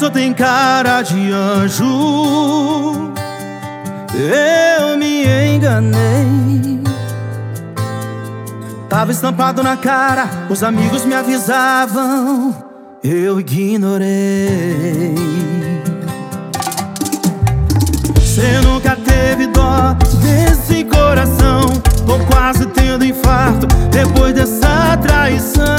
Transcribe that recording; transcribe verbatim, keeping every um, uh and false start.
só tem cara de anjo. Eu me enganei. Tava estampado na cara, os amigos me avisavam, eu ignorei. Cê nunca teve dó desse coração. Tô quase tendo infarto depois dessa traição.